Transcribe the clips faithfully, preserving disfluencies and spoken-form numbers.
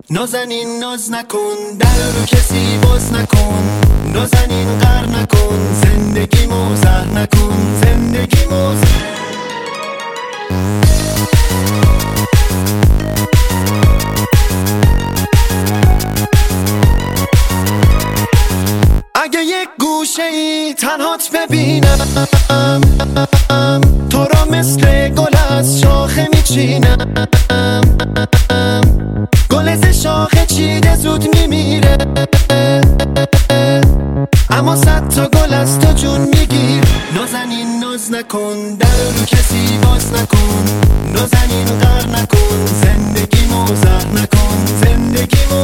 نازنین ناز نکن، در رو کسی باز نکن. نازنین غر نکن، زندگی مو زهر نکن. زندگی مو اگه یک گوشه ای تنهات ببینم، تو را مثل گل از شاخه میچینم. گل ز شاخه چیده زود میمیره، اما صد تا گل از تو جون میگیر. نازنین ناز نکن، در رو کسی باز نکن. نازنین غر نکن، زندگی مو زهر نکن. زندگی مو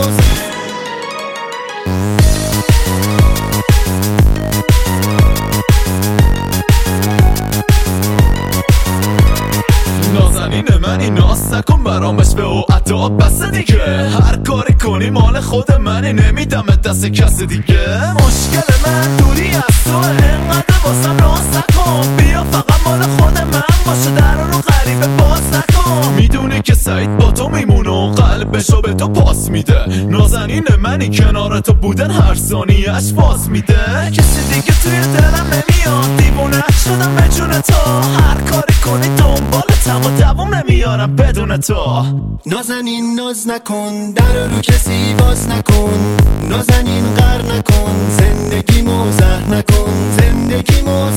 نازنین منی، ناز نکن برامش به او عطا بس دیگه. هر کاری کنی مال خود منی، نمیدم دست کس دیگه. مشکل من دوری از تو، انقدر واسم ناز نکن. بیا فقط مال خود من باشه، در رو غریبه باز نکن. میدونی که سعید با تو میمونه و قلبشو به تو پاس میده. نازنین منی، کنار تو بودن هر ثانیه‌اش فاز میده. کسی دیگه توی دلم نمیاد، دیوونه شدم به جون تو. هر کاری کنی دنبالتم و دوام نمیارم بدون تو. نازنین ناز نکن، در رو کسی باز نکن. نازنین غر نکن، زندگی مو زهر نکن. زندگی مو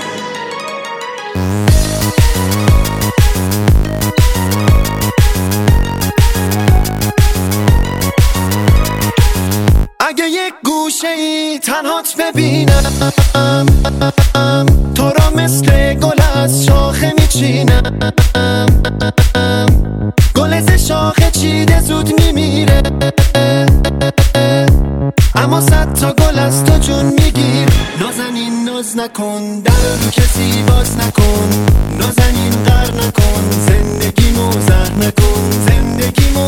اگه یک گوشه ای تنهات ببینم، تو را مثل گل از شاخه میچینم. گل ز شاخه چیده زود میمیره، اما صد تا گل از تو جون میگیر. نازنین ناز نکن، در رو کسی باز نکن. نازنین غر نکن، زندگی مو زهر نکن. زندگی مو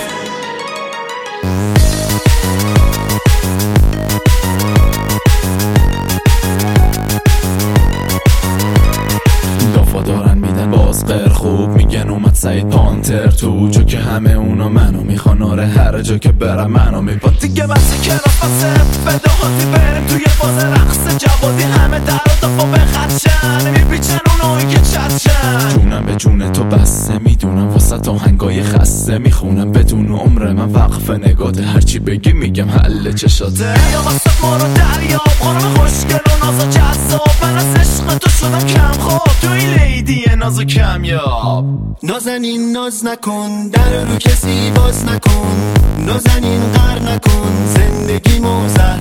دارن میدن باز غیر خوب میگن اومد سعید پانتر تو. چون که همه اونا منو میخوان، آره هر جا که برم منو میبان. دیگه بسی که نفسه بداهاتی بریم توی باز رقص جوادی. همه در و دفا بخدشن، میپیچن اونایی که چتشن. جونم به جون تو بسته، میدونم واسه تا هنگای خسته. میخونم بدون عمر من وقف نگاته، هرچی بگی میگم حل چشاته. یا واسه ما رو دریاب، خانم خوشگل و ناز و جذاب. من از عشق تو شدم کم خواب، توی لیدی ناز و کمیاب. نازنین ناز نکن، در رو کسی باز نکن. نازنین غر نکن، زندگی مو زهر